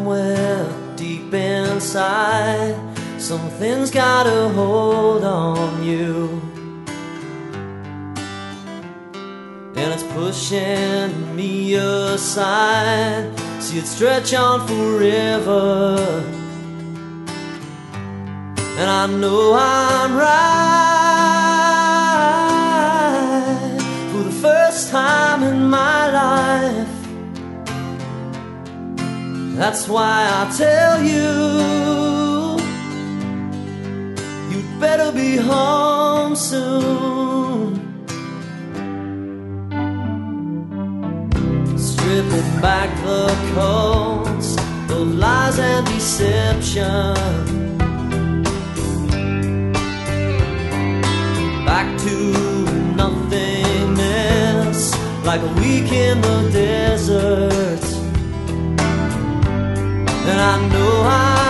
somewhere deep inside, something's got a hold on you, and it's pushing me aside. See it stretch on forever, and I know I'm right for the first time in my life. That's why I tell you, you'd better be home soon. Stripping back the coats of lies and deception, back to nothingness, like a week in the desert. And I know